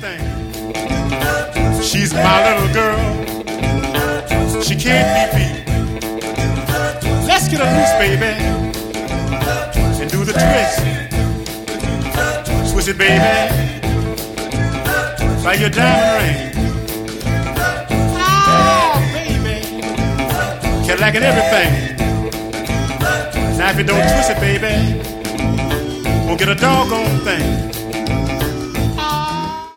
everything. She's my little girl. She can't be beat. Let's get her loose, baby, and do the twist. Twist it, baby, like your diamond ring. Oh, baby, Cadillac and everything. Now if you don't twist it, baby, won't get a doggone thing.